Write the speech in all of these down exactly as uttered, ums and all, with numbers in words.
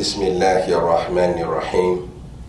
Bismillahir Rahmanir Rahim.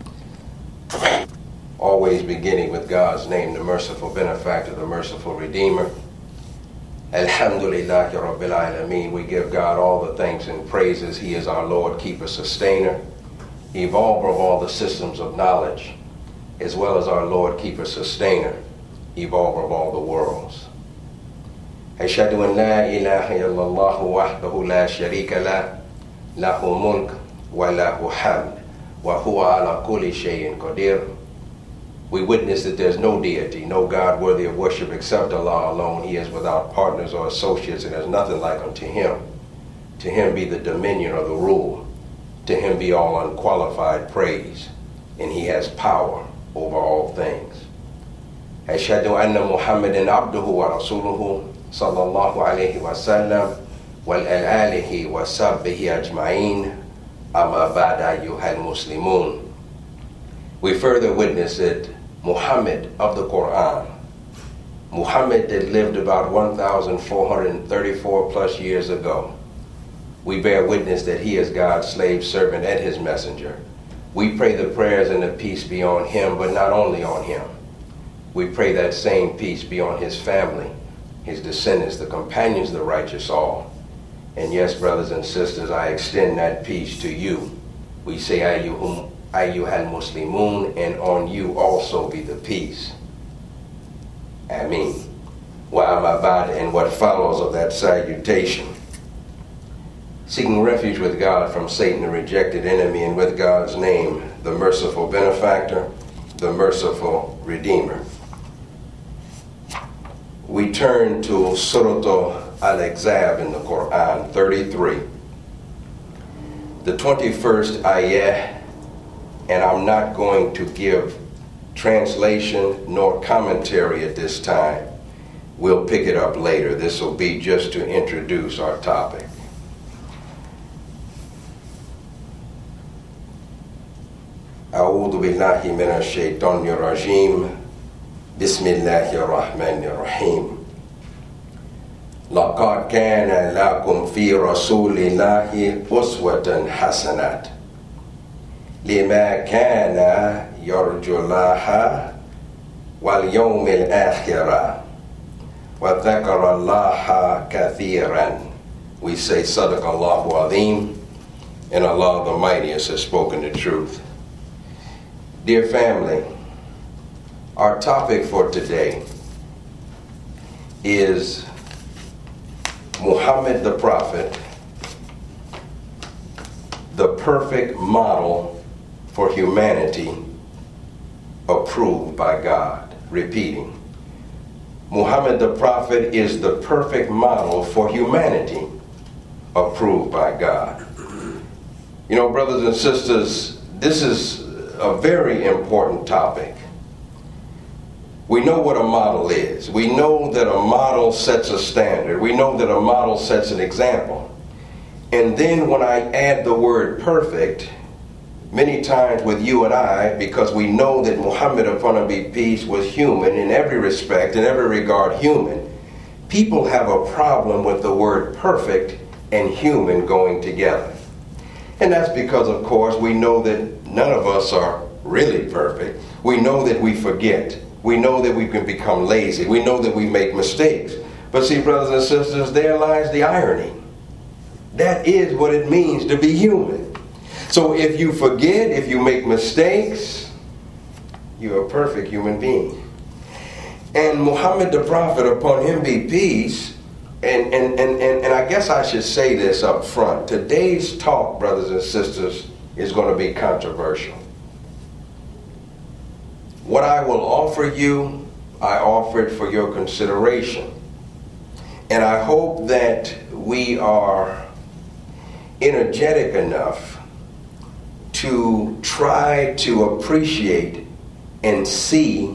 Always beginning with God's name, the merciful benefactor, the merciful redeemer. Alhamdulillahi Rabbil Alameen. We give God all the thanks and praises. He is our Lord, keeper, sustainer, evolver of all the systems of knowledge, as well as our Lord, keeper, sustainer, evolver of all the worlds. Ashhadu an la ilaha illallah wahdahu la sharika lah, lahu mulk wa lahu hamd, wa huwa ala kulli shay'in qadir. We witness that there's no deity, no God worthy of worship except Allah alone. He is without partners or associates, and there's nothing like unto him. To him be the dominion or the rule. To him be all unqualified praise, and he has power over all things. Ashhadu anna Muhammadan abduhu wa rasuluhu sallallahu alayhi wa sallam wal alihi wa sahbihi ajma'in amma ba'da ayyuhal muslimun. We further witness that Muhammad of the Quran, Muhammad that lived about one thousand four hundred thirty-four plus years ago, we bear witness that he is God's slave servant and his messenger. We pray the prayers and the peace be on him, but not only on him. We pray that same peace be on his family, his descendants, the companions of the righteous all. And yes, brothers and sisters, I extend that peace to you. We say, ayyuhum ayyuhal muslimun, and on you also be the peace. Ameen. Wa amma ba'd, and what follows of that salutation. Seeking refuge with God from Satan, the rejected enemy, and with God's name, the merciful benefactor, the merciful redeemer. We turn to Surah Al-Ahzab in the Quran, thirty-three. The twenty-first ayah, and I'm not going to give translation nor commentary at this time. We'll pick it up later. This will be just to introduce our topic. A'udhu billahi minash shaitanir rajim. Bismillahir rahmanir rahim. لَقَدْ كَانَ لَكُمْ فِي رَسُولِ اللَّهِ أُسْوَةٌ حَسَنَةٌ لِمَا كَانَ يَرْجُو اللَّهَ وَالْيَوْمِ الْآخِرَةِ وَذَكَرَ اللَّهَ كَثِيرًا. We say, Sadaq Allahu Azim, and Allah the Mightiest has spoken the truth. Dear family, our topic for today is Muhammad the Prophet, the perfect model for humanity approved by God. Repeating, Muhammad the Prophet is the perfect model for humanity approved by God. You know, brothers and sisters, this is a very important topic. We know what a model is. We know that a model sets a standard. We know that a model sets an example. And then when I add the word perfect, many times with you and I, because we know that Muhammad, upon him be peace, was human in every respect, in every regard human, people have a problem with the word perfect and human going together. And that's because, of course, we know that none of us are really perfect. We know that we forget. We know that we can become lazy. We know that we make mistakes. But see, brothers and sisters, there lies the irony. That is what it means to be human. So if you forget, if you make mistakes, you're a perfect human being. And Muhammad the Prophet, upon him be peace, and, and, and, and, and I guess I should say this up front. Today's talk, brothers and sisters, is going to be controversial. What I will offer you, I offer it for your consideration. And I hope that we are energetic enough to try to appreciate and see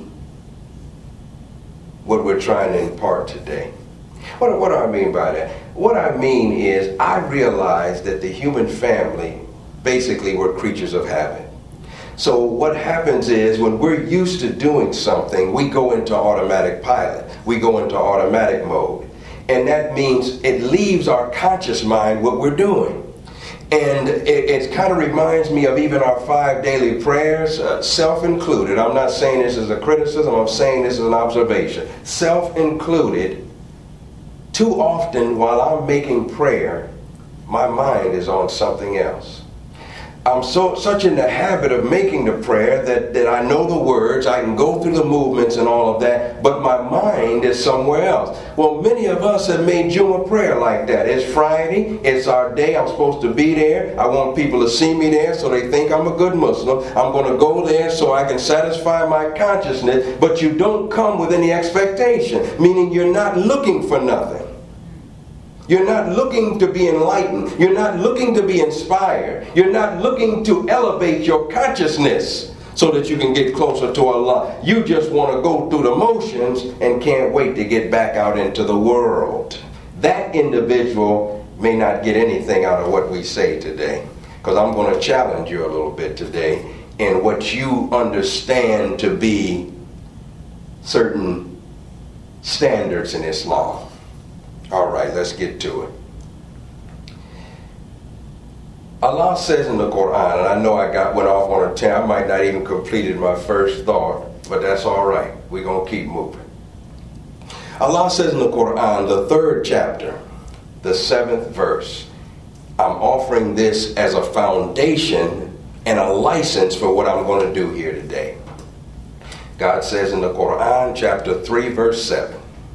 what we're trying to impart today. What, what do I mean by that? What I mean is I realize that the human family, basically, we're creatures of habit. So what happens is when we're used to doing something, we go into automatic pilot. We go into automatic mode. And that means it leaves our conscious mind what we're doing. And it, it kind of reminds me of even our five daily prayers, uh, self-included. I'm not saying this is a criticism, I'm saying this is an observation. Self-included, too often while I'm making prayer, my mind is on something else. I'm so such in the habit of making the prayer that, that I know the words, I can go through the movements and all of that, but my mind is somewhere else. Well, many of us have made Juma prayer like that. It's Friday, it's our day, I'm supposed to be there, I want people to see me there so they think I'm a good Muslim. I'm going to go there so I can satisfy my consciousness, but you don't come with any expectation, meaning you're not looking for nothing. You're not looking to be enlightened. You're not looking to be inspired. You're not looking to elevate your consciousness so that you can get closer to Allah. You just want to go through the motions and can't wait to get back out into the world. That individual may not get anything out of what we say today, because I'm going to challenge you a little bit today in what you understand to be certain standards in Islam. All right, let's get to it. Allah says in the Quran, and I know I got went off on a tangent, I might not even completed my first thought, but that's all right. We're going to keep moving. Allah says in the Quran, the third chapter, the seventh verse, I'm offering this as a foundation and a license for what I'm going to do here today. God says in the Quran, chapter three, verse seven,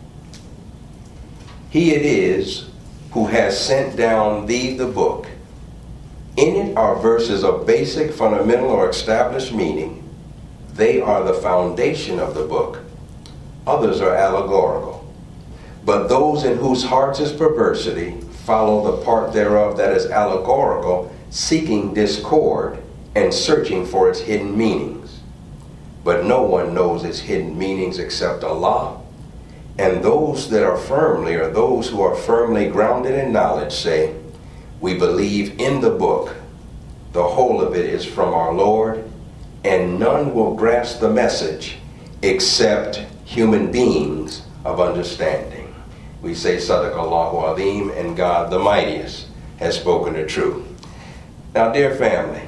He it is who has sent down thee the book. In it are verses of basic, fundamental, or established meaning. They are the foundation of the book. Others are allegorical. But those in whose hearts is perversity follow the part thereof that is allegorical, seeking discord and searching for its hidden meanings. But no one knows its hidden meanings except Allah. And those that are firmly, or those who are firmly grounded in knowledge, say, we believe in the book. The whole of it is from our Lord, and none will grasp the message except human beings of understanding. We say, Sadaqallahu Azim, and God the Mightiest has spoken the truth. Now, dear family,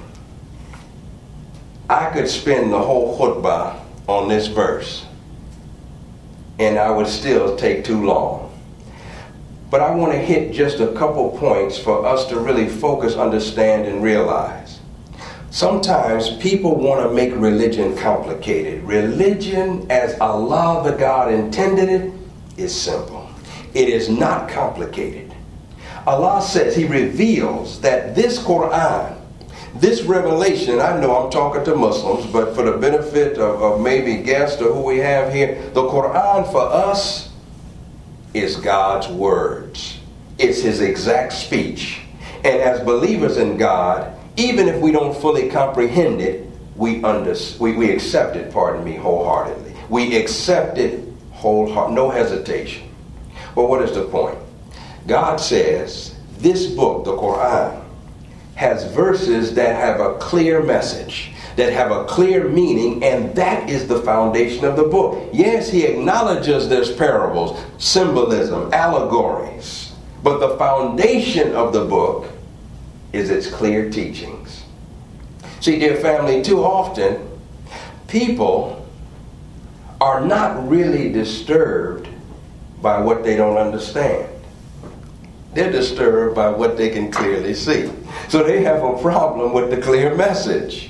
I could spend the whole khutbah on this verse, and I would still take too long. But I want to hit just a couple points for us to really focus, understand, and realize. Sometimes people want to make religion complicated. Religion, as Allah the God intended it, is simple. It is not complicated. Allah says, He reveals that this Quran, this revelation, and I know I'm talking to Muslims, but for the benefit of, of maybe guests or who we have here, the Quran for us is God's words. It's His exact speech. And as believers in God, even if we don't fully comprehend it, we, under, we, we accept it, pardon me, wholeheartedly. We accept it wholeheartedly, no hesitation. Well, what is the point? God says this book, the Quran, has verses that have a clear message, that have a clear meaning, and that is the foundation of the book. Yes, He acknowledges there's parables, symbolism, allegories, but the foundation of the book is its clear teachings. See, dear family, too often people are not really disturbed by what they don't understand. They're disturbed by what they can clearly see. So they have a problem with the clear message.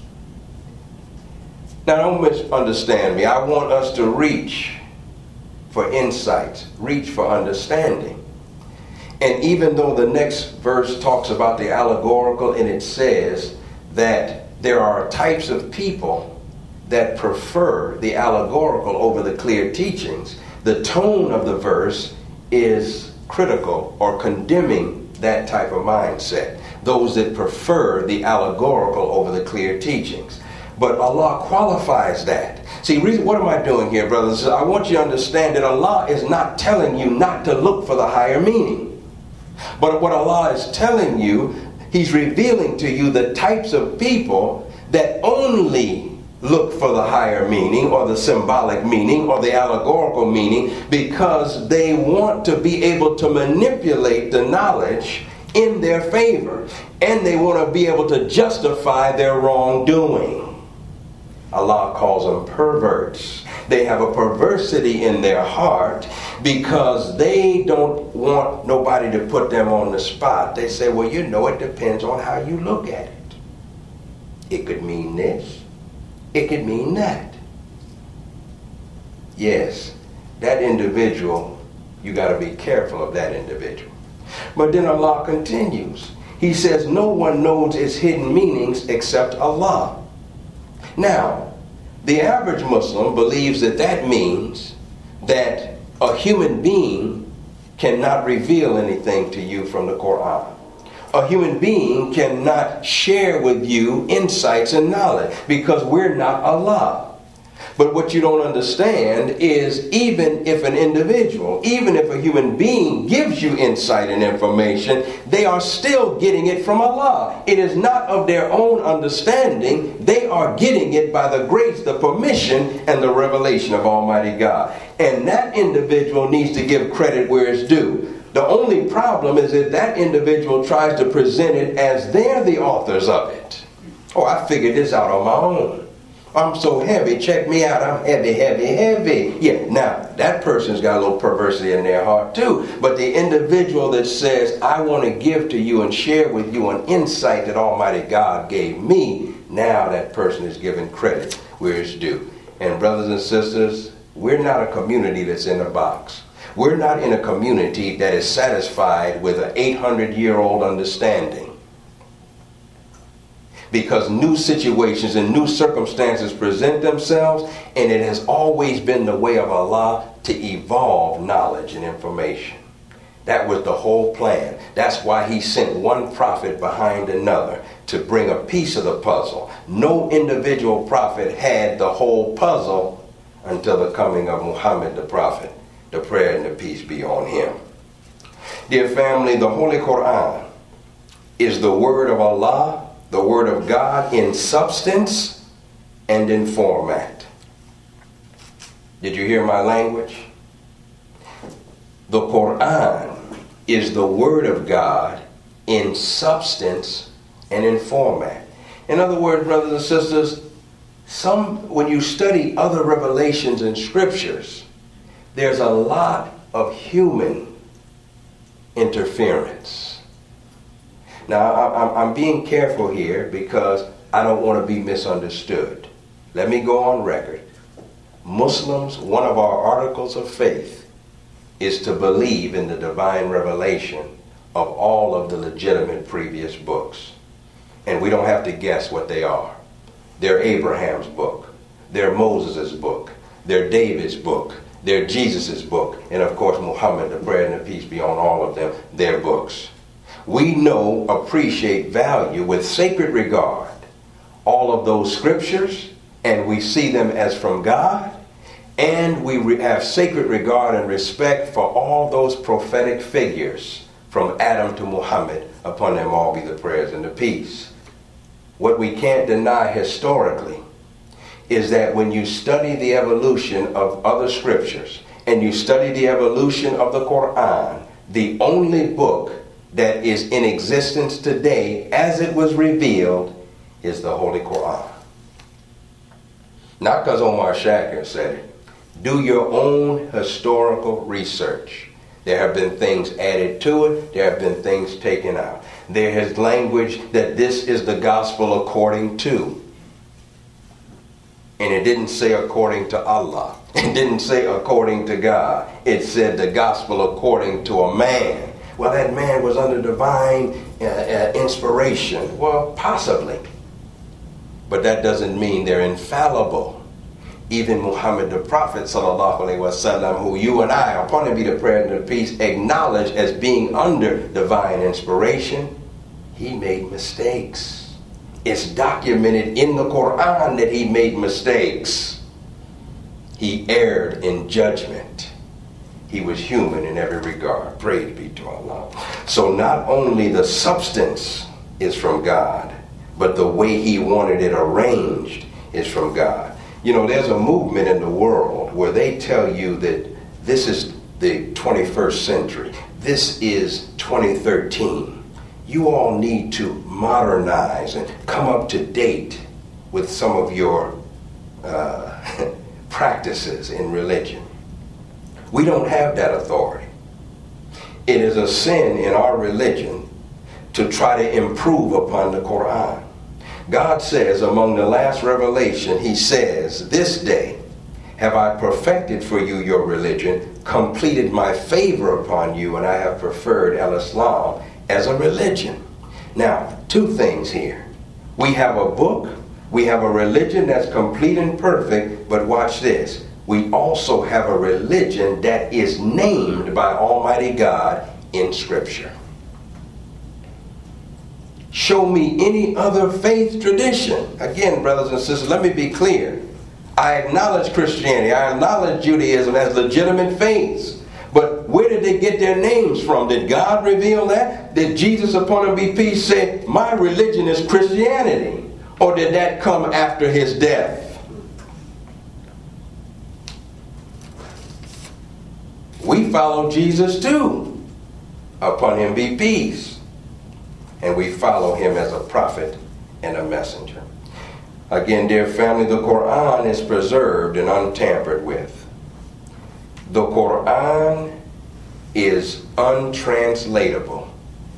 Now, don't misunderstand me. I want us to reach for insights, reach for understanding. And even though the next verse talks about the allegorical, and it says that there are types of people that prefer the allegorical over the clear teachings, the tone of the verse is critical or condemning that type of mindset. Those that prefer the allegorical over the clear teachings. But Allah qualifies that. See, what am I doing here, brothers? I want you to understand that Allah is not telling you not to look for the higher meaning. But what Allah is telling you, He's revealing to you the types of people that only look for the higher meaning or the symbolic meaning or the allegorical meaning because they want to be able to manipulate the knowledge in their favor, and they want to be able to justify their wrongdoing. Allah calls them perverts. They have a perversity in their heart because they don't want nobody to put them on the spot. They say, well, you know, it depends on how you look at it. It could mean this. It could mean that. Yes, that individual, you got to be careful of that individual. But then Allah continues. He says, no one knows its hidden meanings except Allah. Now, the average Muslim believes that that means that a human being cannot reveal anything to you from the Quran. A human being cannot share with you insights and knowledge because we're not Allah. But what you don't understand is even if an individual, even if a human being gives you insight and information, they are still getting it from Allah. It is not of their own understanding. They are getting it by the grace, the permission, and the revelation of Almighty God. And that individual needs to give credit where it's due. The only problem is that that individual tries to present it as they're the authors of it. Oh, I figured this out on my own. I'm so heavy, check me out, I'm heavy, heavy, heavy. Yeah, now, that person's got a little perversity in their heart too. But the individual that says, I want to give to you and share with you an insight that Almighty God gave me, now that person is given credit where it's due. And brothers and sisters, we're not a community that's in a box. We're not in a community that is satisfied with an eight hundred year old understanding. Because new situations and new circumstances present themselves, and it has always been the way of Allah to evolve knowledge and information. That was the whole plan. That's why he sent one prophet behind another to bring a piece of the puzzle. No individual prophet had the whole puzzle until the coming of Muhammad the prophet. The prayer and the peace be on him. Dear family, the Holy Quran is the word of Allah, the word of God in substance and in format. Did you hear my language? The Quran is the word of God in substance and in format. In other words, brothers and sisters, some when you study other revelations and scriptures, there's a lot of human interference. Now, I'm being careful here because I don't want to be misunderstood. Let me go on record. Muslims, one of our articles of faith is to believe in the divine revelation of all of the legitimate previous books. And we don't have to guess what they are. They're Abraham's book. They're Moses' book. They're David's book. They're Jesus' book. And of course, Muhammad, the prayer and the peace be on all of them, their books. We know, appreciate, value with sacred regard all of those scriptures, and we see them as from God, and we re- have sacred regard and respect for all those prophetic figures from Adam to Muhammad. Upon them all be the prayers and the peace. What we can't deny historically is that when you study the evolution of other scriptures and you study the evolution of the Quran, the only book that is in existence today as it was revealed is the Holy Quran. Not because Omar Shakir said it. Do your own historical research. There have been things added to it. There have been things taken out. There is language that this is the gospel according to. And it didn't say according to Allah. It didn't say according to God. It said the gospel according to a man. Well, that man was under divine uh, uh, inspiration. Well, possibly. But that doesn't mean they're infallible. Even Muhammad the Prophet, sallallahu alaihi wasallam, who you and I, upon him be the prayer and the peace, acknowledge as being under divine inspiration, he made mistakes. It's documented in the Quran that he made mistakes. He erred in judgment. He was human in every regard. Praise be to Allah. So not only the substance is from God, but the way he wanted it arranged is from God. You know, there's a movement in the world where they tell you that this is the twenty-first century. This is twenty thirteen. you all need to modernize and come up to date with some of your uh, practices in religion. We don't have that authority. It is a sin in our religion to try to improve upon the Quran. God says among the last revelation, he says, this day have I perfected for you your religion, completed my favor upon you, and I have preferred al-Islam as a religion. Now, two things here. We have a book, we have a religion that's complete and perfect, but watch this. We also have a religion that is named by Almighty God in Scripture. Show me any other faith tradition. Again, brothers and sisters, let me be clear. I acknowledge Christianity, I acknowledge Judaism as legitimate faiths. But where did they get their names from? Did God reveal that? Did Jesus, upon him be peace, say, my religion is Christianity? Or did that come after his death? We follow Jesus too, upon him be peace. And we follow him as a prophet and a messenger. Again, dear family, the Quran is preserved and untampered with. The Quran is untranslatable.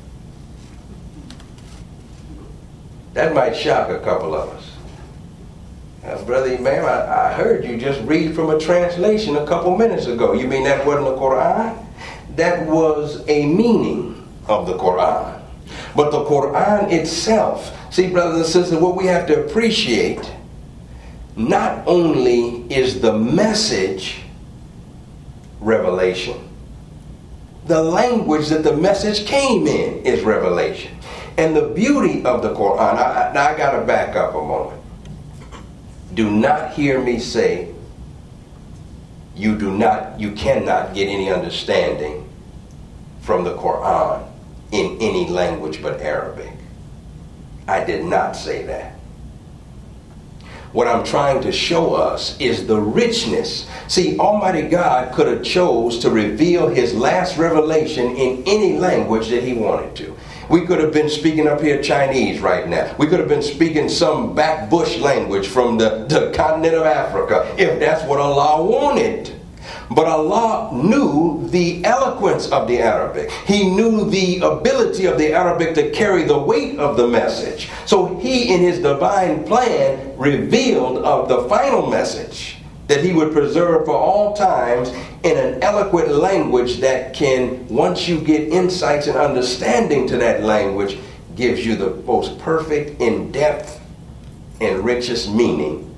That might shock a couple of us. Now, Brother Imam, I, I heard you just read from a translation a couple minutes ago. You mean that wasn't the Quran? That was a meaning of the Quran. But the Quran itself, see, brothers and sisters, what we have to appreciate, not only is the message revelation, the language that the message came in is revelation. And the beauty of the Quran, I, I, I got to back up a moment. Do not hear me say you do not, you cannot get any understanding from the Quran in any language but Arabic. I did not say that. What I'm trying to show us is the richness. See, Almighty God could have chose to reveal his last revelation in any language that he wanted to. We could have been speaking up here Chinese right now. We could have been speaking some back bush language from the, the continent of Africa, if that's what Allah wanted. But Allah knew the eloquence of the Arabic. He knew the ability of the Arabic to carry the weight of the message. So he, in his divine plan, revealed of the final message that he would preserve for all times in an eloquent language that can, once you get insights and understanding to that language, gives you the most perfect, in-depth, and richest meaning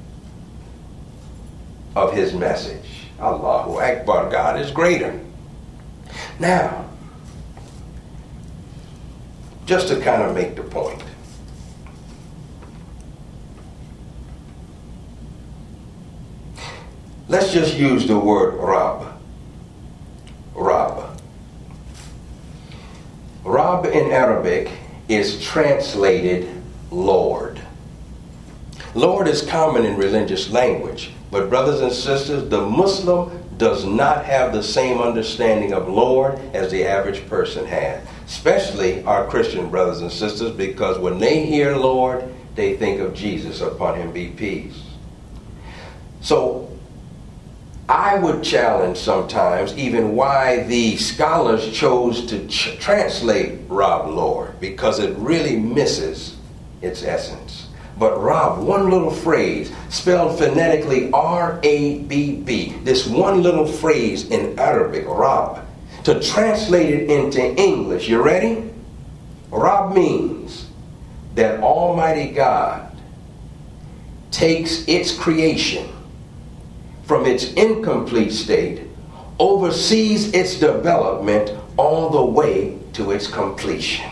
of his message. Allahu Akbar, God is greater. Now, just to kind of make the point, let's just use the word Rab. Rab. Rab in Arabic is translated Lord. Lord is common in religious language, but brothers and sisters, the Muslim does not have the same understanding of Lord as the average person has, especially our Christian brothers and sisters, because when they hear Lord, they think of Jesus, upon him be peace. So I would challenge sometimes even why the scholars chose to ch- translate Rab Lord, because it really misses its essence. But Rab, one little phrase, spelled phonetically R A B B, this one little phrase in Arabic, Rab, to translate it into English, you ready? Rab means that Almighty God takes its creation from its incomplete state, oversees its development all the way to its completion.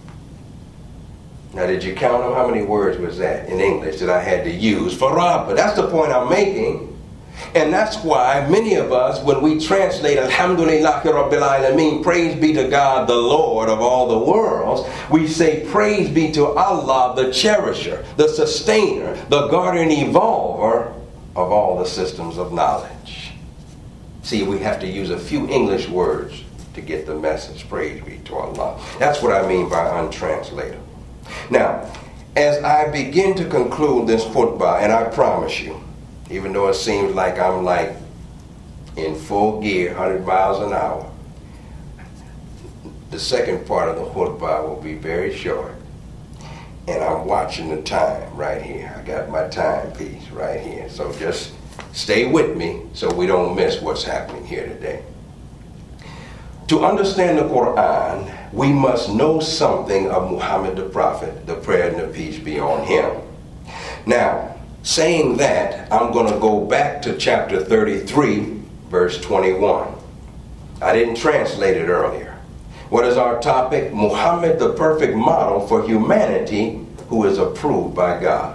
Now, did you count them? How many words was that in English that I had to use for Rab? But that's the point I'm making. And that's why many of us, when we translate Alhamdulillahi Rabbil Alameen, praise be to God, the Lord of all the worlds, we say praise be to Allah, the cherisher, the sustainer, the guardian evolver of all the systems of knowledge. See, we have to use a few English words to get the message. Praise be to Allah. That's what I mean by untranslated. Now, as I begin to conclude this khutbah, and I promise you, even though it seems like I'm like in full gear, one hundred miles an hour, the second part of the khutbah will be very short. And I'm watching the time right here. I got my timepiece right here. So just stay with me so we don't miss what's happening here today. To understand the Quran, we must know something of Muhammad the Prophet, the prayer and the peace be on him. Now, saying that, I'm going to go back to chapter thirty-three, verse twenty-one. I didn't translate it earlier. What is our topic? Muhammad, the perfect model for humanity who is approved by God.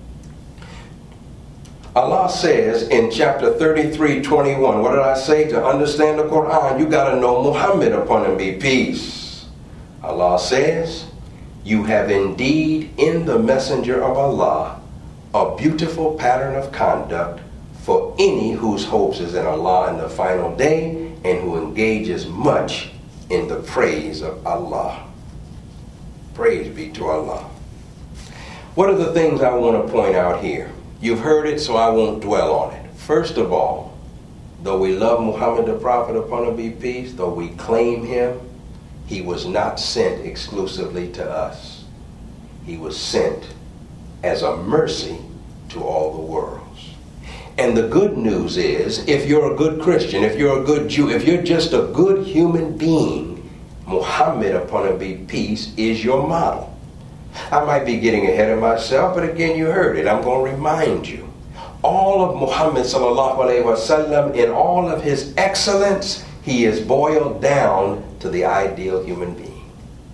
Allah says in chapter thirty-three, twenty-one, what did I say? To understand the Quran, you got to know Muhammad, upon him be peace. Allah says, you have indeed in the messenger of Allah a beautiful pattern of conduct for any whose hopes is in Allah in the final day and who engages much in the praise of Allah. Praise be to Allah. What are the things I want to point out here? You've heard it, so I won't dwell on it. First of all, though we love Muhammad the Prophet, upon him be peace, though we claim him, he was not sent exclusively to us. He was sent as a mercy to all the worlds. And the good news is, if you're a good Christian, if you're a good Jew, if you're just a good human being, Muhammad, upon him be peace, is your model. I might be getting ahead of myself, but again, you heard it. I'm going to remind you. All of Muhammad sallallahu alaihi wasallam, in all of his excellence, he is boiled down to the ideal human being.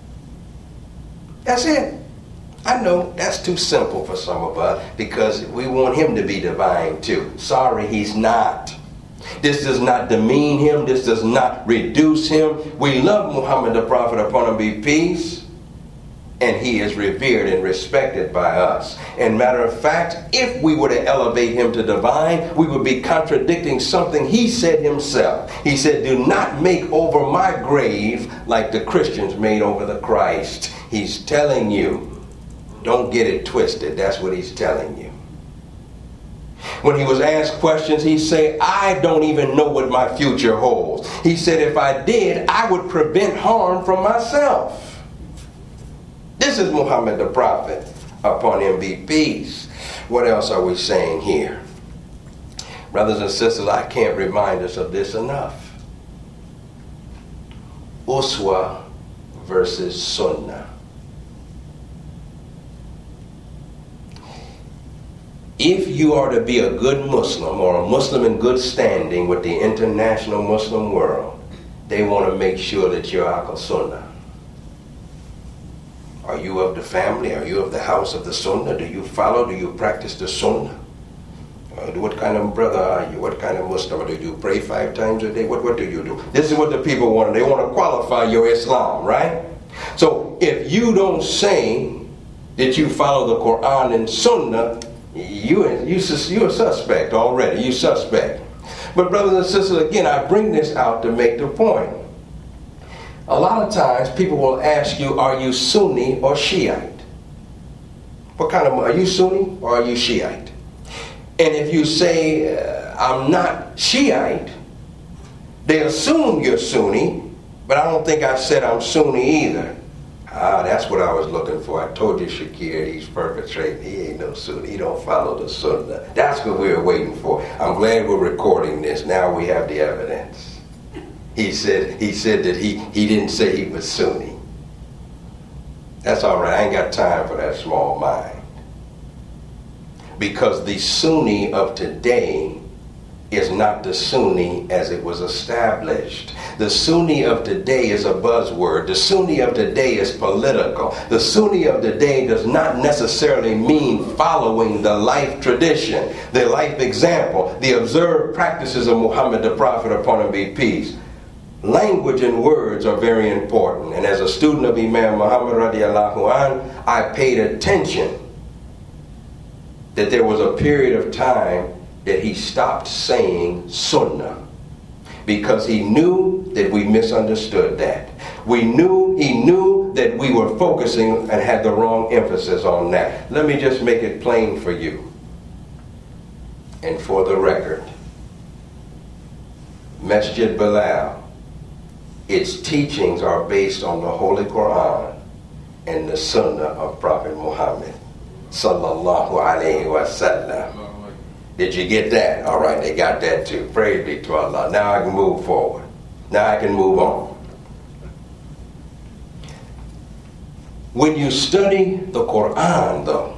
That's it. I know that's too simple for some of us because we want him to be divine too. Sorry, he's not. This does not demean him. This does not reduce him. We love Muhammad the Prophet, upon him be peace. And he is revered and respected by us. And matter of fact, if we were to elevate him to divine, we would be contradicting something he said himself. He said, do not make over my grave like the Christians made over the Christ. He's telling you, don't get it twisted. That's what he's telling you. When he was asked questions, he said, I don't even know what my future holds. He said, if I did, I would prevent harm from myself. This is Muhammad the Prophet, upon him be peace. What else are we saying here? Brothers and sisters, I can't remind us of this enough. Uswa versus Sunnah. If you are to be a good Muslim or a Muslim in good standing with the international Muslim world, they want to make sure that you're Ahl Sunnah. Are you of the family? Are you of the house of the Sunnah? Do you follow? Do you practice the Sunnah? Uh, what kind of brother are you? What kind of Muslim? Do you pray five times a day? What, what do you do? This is what the people want. They want to qualify your Islam, right? So if you don't say that you follow the Quran and Sunnah, you, you, you're a suspect already. You're suspect. But brothers and sisters, again, I bring this out to make the point. A lot of times people will ask you, are you Sunni or Shiite? What kind of, are you Sunni or are you Shiite? And if you say, uh, I'm not Shiite, they assume you're Sunni, but I don't think I said I'm Sunni either. Ah, that's what I was looking for. I told you, Shakir, he's perpetrating. He ain't no Sunni. He don't follow the Sunnah. That's what we were waiting for. I'm glad we're recording this. Now we have the evidence. He said he said that he, he didn't say he was Sunni. That's all right. I ain't got time for that small mind. Because the Sunni of today is not the Sunni as it was established. The Sunni of today is a buzzword. The Sunni of today is political. The Sunni of today does not necessarily mean following the life tradition, the life example, the observed practices of Muhammad the Prophet, upon him be peace. Language and words are very important. And as a student of Imam Muhammad radiallahu anh, I paid attention that there was a period of time that he stopped saying Sunnah. because he knew that we misunderstood that. We knew, he knew that we were focusing and had the wrong emphasis on that. Let me just make it plain for you. And for the record, Masjid Bilal, its teachings are based on the Holy Quran and the Sunnah of Prophet Muhammad sallallahu alayhi wa sallam. Did you get that? All right, they got that too. Praise be to Allah. Now I can move forward. Now I can move on. When you study the Quran, though,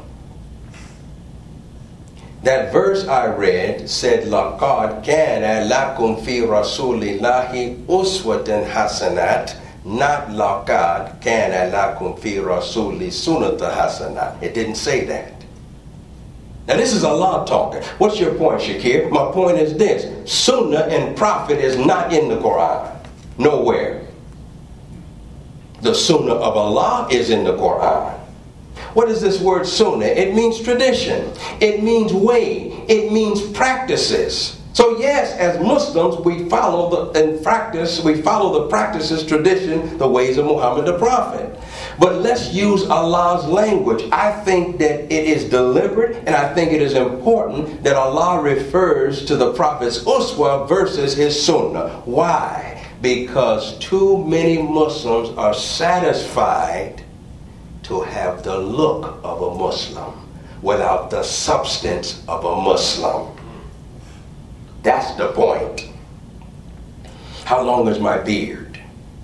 that verse I read said, لَقَدْ كَانَ لَكُمْ فِي رَسُولِ اللَّهِ أُسْوَةٌ حَسَنَةٌ, not لَقَدْ كَانَ لَكُمْ فِي رَسُولِ سُنَّةٌ حَسَنَةٌ. It didn't say that. Now this is Allah talking. What's your point, Shakir? My point is this. Sunnah and Prophet is not in the Quran. Nowhere. The Sunnah of Allah is in the Quran. What is this word Sunnah? It means tradition. It means way. It means practices. So yes, as Muslims, we follow the and practice, we follow the practices, tradition, the ways of Muhammad the Prophet. But let's use Allah's language. I think that it is deliberate, and I think it is important that Allah refers to the Prophet's uswa versus his sunnah. Why? Because too many Muslims are satisfied to have the look of a Muslim without the substance of a Muslim. That's the point. How long is my beard?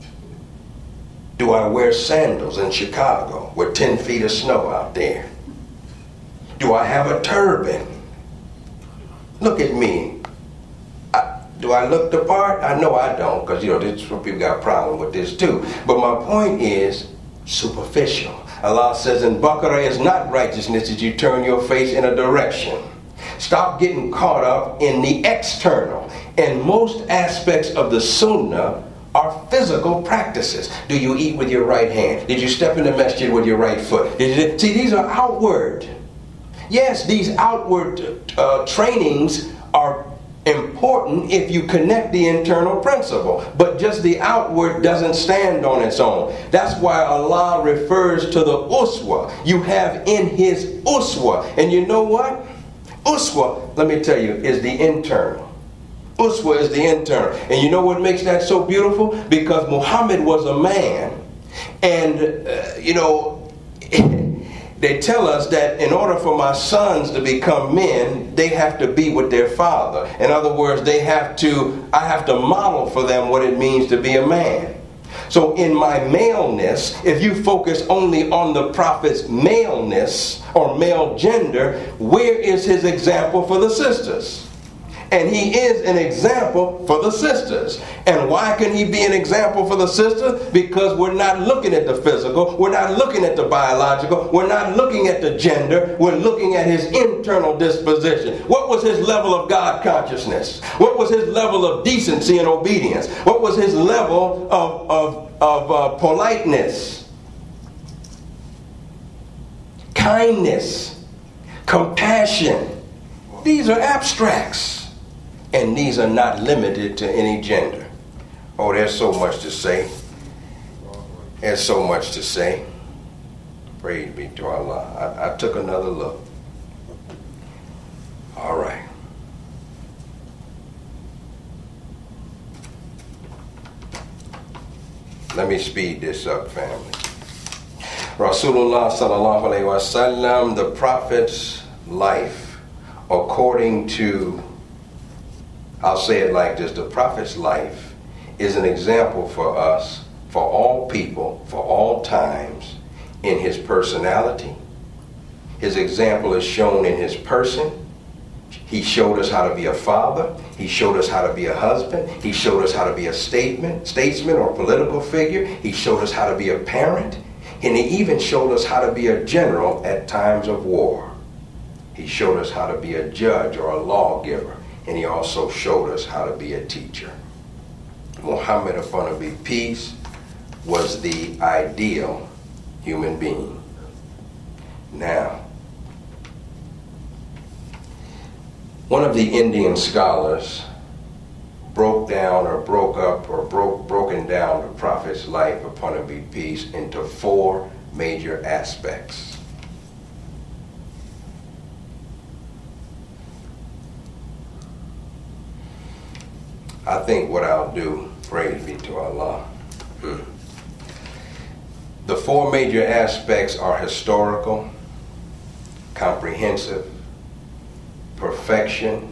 Do I wear sandals in Chicago with ten feet of snow out there? Do I have a turban? Look at me. I, do I look the part? I know I don't, because you know this, people got a problem with this too. But my point is superficial. Allah says in Baqarah, it's not righteousness that you turn your face in a direction. Stop getting caught up in the external. And most aspects of the sunnah are physical practices. Do you eat with your right hand? Did you step in the masjid with your right foot? Did you, see, these are outward. Yes, these outward uh, trainings are important if you connect the internal principle. But just the outward doesn't stand on its own. That's why Allah refers to the uswa. You have in his uswa. And you know what? Uswa, let me tell you, is the internal. Uswa is the internal. And you know what makes that so beautiful? Because Muhammad was a man. And, uh, you know, they tell us that in order for my sons to become men, they have to be with their father. In other words, they have to, I have to model for them what it means to be a man. So in my maleness, if you focus only on the prophet's maleness or male gender, where is his example for the sisters? And he is an example for the sisters. And why can he be an example for the sisters? Because we're not looking at the physical. We're not looking at the biological. We're not looking at the gender. We're looking at his internal disposition. What was his level of God consciousness? What was his level of decency and obedience? What was his level of, of, of uh, politeness? Kindness. Compassion. These are abstracts. And these are not limited to any gender. Oh, there's so much to say. There's so much to say. Praise be to Allah. I, I took another look. All right. Let me speed this up, family. Rasulullah sallallahu alayhi wa sallam, the Prophet's life, according to, I'll say it like this, the Prophet's life is an example for us, for all people, for all times, in his personality. His example is shown in his person. He showed us how to be a father. He showed us how to be a husband. He showed us how to be a statesman, statesman or political figure. He showed us how to be a parent. And he even showed us how to be a general at times of war. He showed us how to be a judge or a lawgiver. And he also showed us how to be a teacher. Muhammad, upon him be peace, was the ideal human being. Now, one of the Indian scholars broke down or broke up or broke broken down the prophet's life, upon him be peace, into four major aspects. I think what I'll do, praise be to Allah. Hmm. The four major aspects are historical, comprehensive, perfection,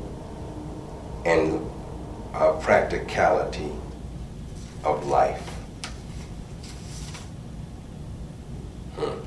and uh, practicality of life. Hmm.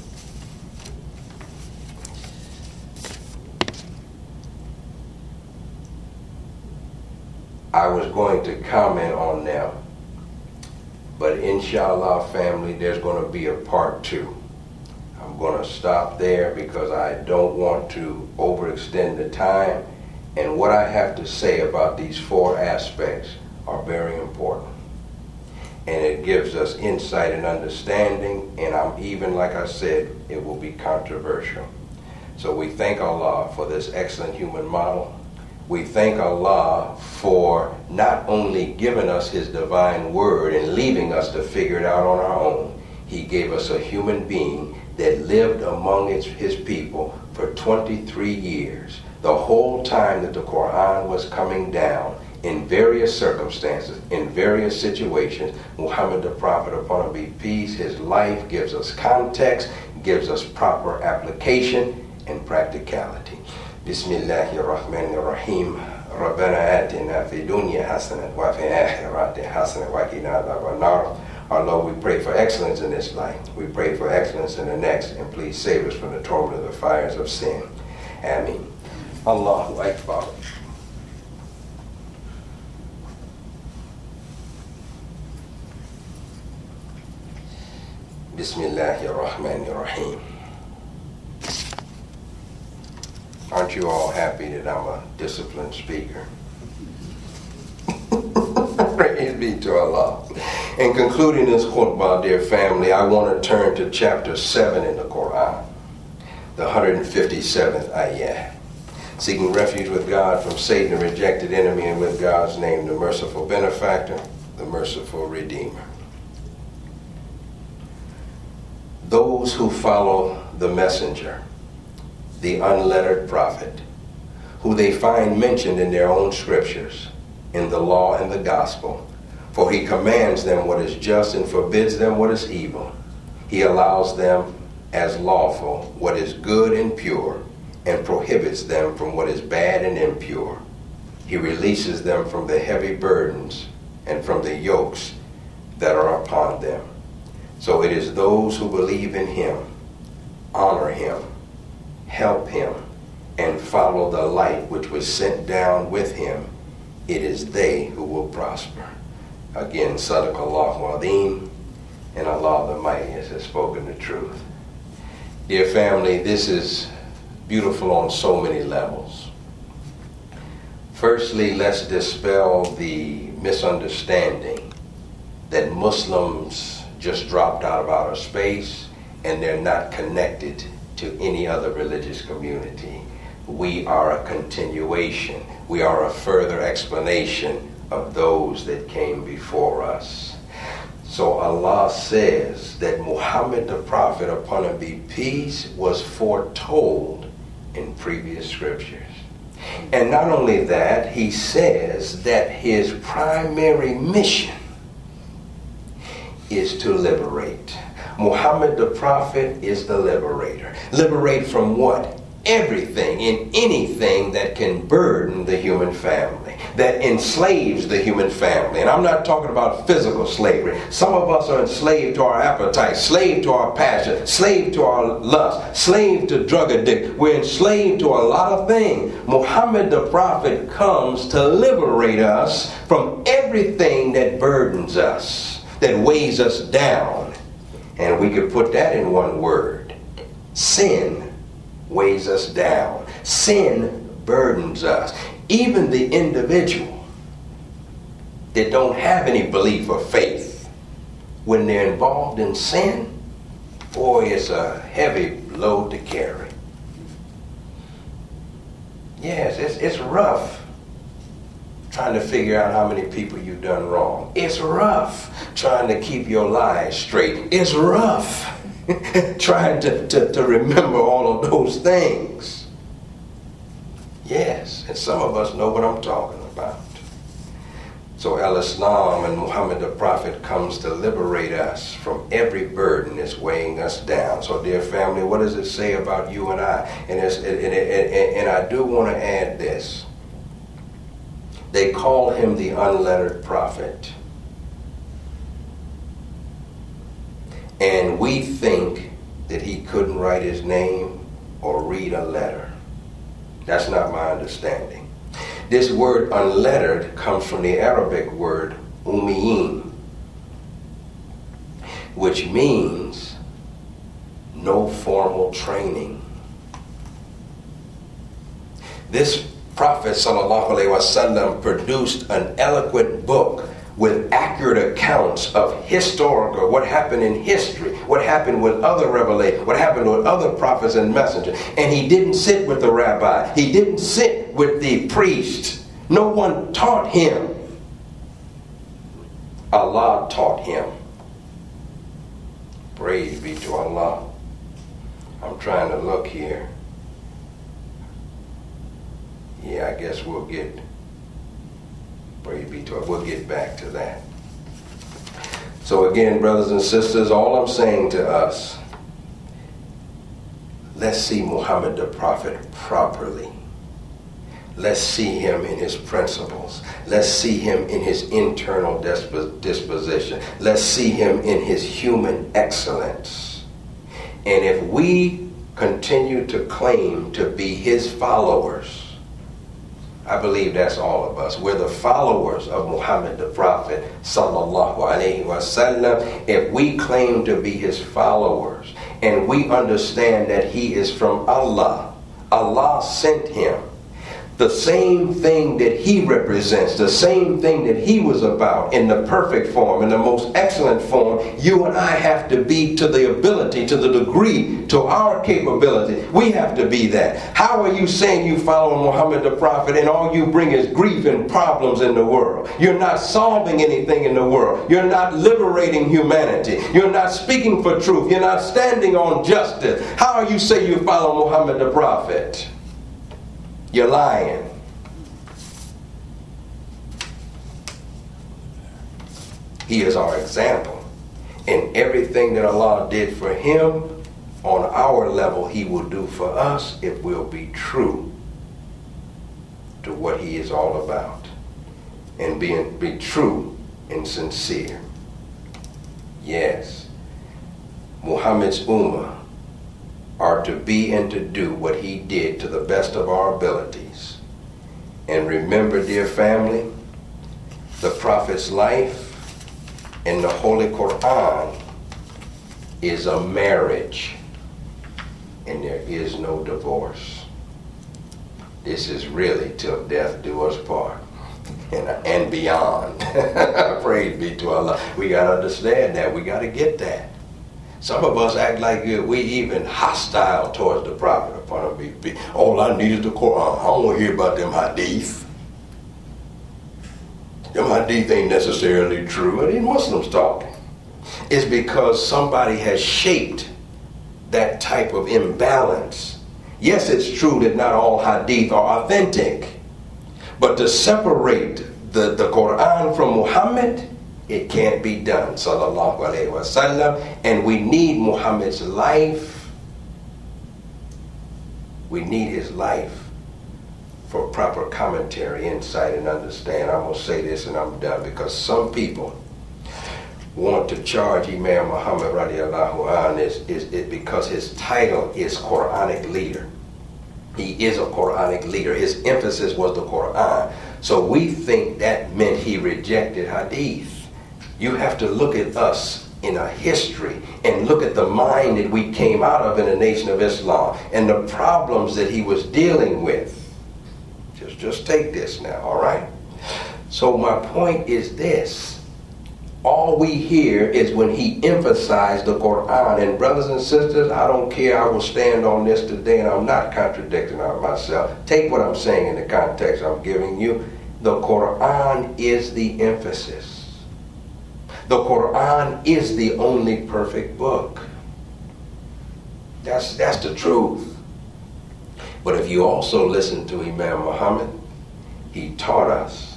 I was going to comment on them, but inshallah, family, there's going to be a part two. I'm going to stop there because I don't want to overextend the time, and what I have to say about these four aspects are very important. And it gives us insight and understanding, and I'm even, like I said, it will be controversial. So we thank Allah for this excellent human model. We thank Allah for not only giving us His divine word and leaving us to figure it out on our own. He gave us a human being that lived among its, His people for twenty-three years. The whole time that the Quran was coming down, in various circumstances, in various situations, Muhammad the Prophet, upon him be peace, his life gives us context, gives us proper application and practicality. Bismillahirrahmanirrahim. Rabbana atina fi dunya hasanah wa fi akhirati hasanah wa qina adhaban nar. Our Lord, we pray for excellence in this life. We pray for excellence in the next, and please save us from the torment of the fires of sin. Ameen. Allahu Akbar. Bismillahirrahmanirrahim. Aren't you all happy that I'm a disciplined speaker? Praise be to Allah. In concluding this khutbah, dear family, I want to turn to chapter seven in the Quran, the one hundred fifty-seventh ayah. Seeking refuge with God from Satan, the rejected enemy, and with God's name, the merciful benefactor, the merciful redeemer. Those who follow the messenger, the unlettered prophet, who they find mentioned in their own scriptures, in the law and the gospel, for he commands them what is just and forbids them what is evil. He allows them as lawful what is good and pure, and prohibits them from what is bad and impure. He releases them from the heavy burdens and from the yokes that are upon them. So it is those who believe in him, honor him, help him, and follow the light which was sent down with him. It is they who will prosper. Again, Sadaqallahu Azim, and Allah the Mighty has spoken the truth. Dear family, this is beautiful on so many levels. Firstly, let's dispel the misunderstanding that Muslims just dropped out of outer space and they're not connected to any other religious community. We are a continuation. We are a further explanation of those that came before us. So Allah says that Muhammad the Prophet, upon him be peace, was foretold in previous scriptures. And not only that, he says that his primary mission is to liberate. Muhammad the Prophet is the liberator. Liberate from what? Everything and anything that can burden the human family, that enslaves the human family. And I'm not talking about physical slavery. Some of us are enslaved to our appetite, slave to our passion, slave to our lust, slave to drug addiction. We're enslaved to a lot of things. Muhammad the Prophet comes to liberate us from everything that burdens us, that weighs us down. And we could put that in one word. Sin weighs us down. Sin burdens us. Even the individual that don't have any belief or faith, when they're involved in sin, boy, it's a heavy load to carry. Yes, it's, it's rough. trying to figure out how many people you've done wrong. It's rough trying to keep your lies straight. It's rough trying to, to, to remember all of those things. Yes, and some of us know what I'm talking about. So Al-Islam and Muhammad the Prophet comes to liberate us from every burden that's weighing us down. So dear family, what does it say about you and I? And, it's, and, and, and, and I do want to add this. They call him the unlettered prophet. And we think that he couldn't write his name or read a letter. That's not my understanding. This word unlettered comes from the Arabic word ummiyin, which means no formal training. This Prophet sallallahu alaihi wasallam produced an eloquent book with accurate accounts of historical, what happened in history, what happened with other revelations, what happened with other prophets and messengers. And he didn't sit with the rabbi. He didn't sit with the priest. No one taught him. Allah taught him. Praise be to Allah. I'm trying to look here. Yeah, I guess we'll get, praise be to Allah, we'll get back to that. So again, brothers and sisters, all I'm saying to us, let's see Muhammad the Prophet properly. Let's see him in his principles. Let's see him in his internal disp- disposition. Let's see him in his human excellence. And if we continue to claim to be his followers, I believe that's all of us. We're the followers of Muhammad the Prophet sallallahu alaihi wasallam. If we claim to be his followers and we understand that he is from Allah, Allah sent him. The same thing that he represents, the same thing that he was about in the perfect form, in the most excellent form, you and I have to be to the ability, to the degree, to our capability. We have to be that. How are you saying you follow Muhammad the Prophet and all you bring is grief and problems in the world? You're not solving anything in the world. You're not liberating humanity. You're not speaking for truth. You're not standing on justice. How are you saying you follow Muhammad the Prophet? You're lying. He is our example. And everything that Allah did for him, on our level, he will do for us if we'll be true to what he is all about. And being, be true and sincere. Yes. Muhammad's ummah are to be and to do what he did to the best of our abilities. And remember, dear family, the Prophet's life in the Holy Quran is a marriage, and there is no divorce. This is really till death do us part, and, and beyond. Praise be to Allah. We got to understand that. We got to get that. Some of us act like we even hostile towards the Prophet upon him. All I need is the Quran. I don't want to hear about them hadith. Them hadith ain't necessarily true. And these Muslims talking. It's because somebody has shaped that type of imbalance. Yes, it's true that not all hadith are authentic. But to separate the, the Quran from Muhammad, it can't be done, sallallahu alaihi wasallam. And we need Muhammad's life. We need his life for proper commentary, insight, and understand. I'm going to say this and I'm done, because some people want to charge Imam Muhammad radiallahu anh is, is, is because his title is Quranic leader. He is a Quranic leader. His emphasis was the Quran. So we think that meant he rejected hadith. You have to look at us in a history and look at the mind that we came out of in the Nation of Islam and the problems that he was dealing with. Just, just take this now, all right? So my point is this. All we hear is when he emphasized the Quran. And brothers and sisters, I don't care. I will stand on this today, and I'm not contradicting myself. Take what I'm saying in the context I'm giving you. The Quran is the emphasis. The Quran is the only perfect book. That's, that's the truth. But if you also listen to Imam Muhammad, he taught us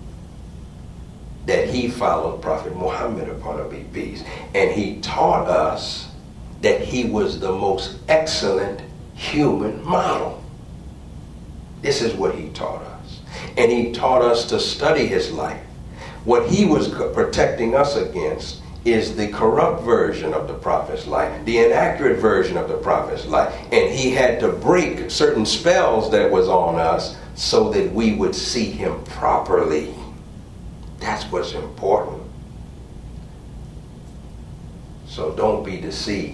that he followed Prophet Muhammad upon him be peace. And he taught us that he was the most excellent human model. This is what he taught us. And he taught us to study his life. What he was protecting us against is the corrupt version of the prophet's life, the inaccurate version of the prophet's life. And he had to break certain spells that was on us so that we would see him properly. That's what's important. So don't be deceived.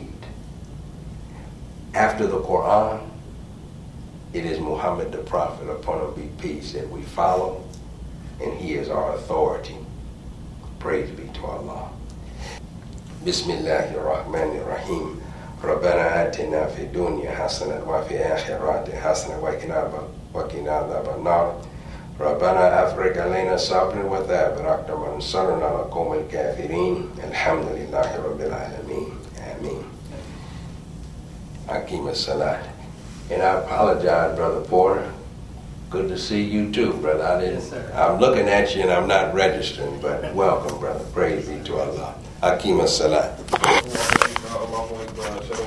After the Quran, it is Muhammad the Prophet, upon him be peace, that we follow, and he is our authority. Praise be to Allah. Bismillahir Rahmanir Rahim. Rabbana atina fi dunya hasanah wa fi akhirati hasanah wa qina adhaban nar. Rabbana afriq alayna sabran wa thaban aqdam ansurna ala qawmil kafirin. Alhamdulillahi rabbil alamin. Ameen. Aqim as-salat. And I apologize, Brother Porter. Good to see you too, brother. I didn't, yes, sir. I'm looking at you and I'm not registering, but welcome, brother. Praise be to Allah. Aqim as-salat.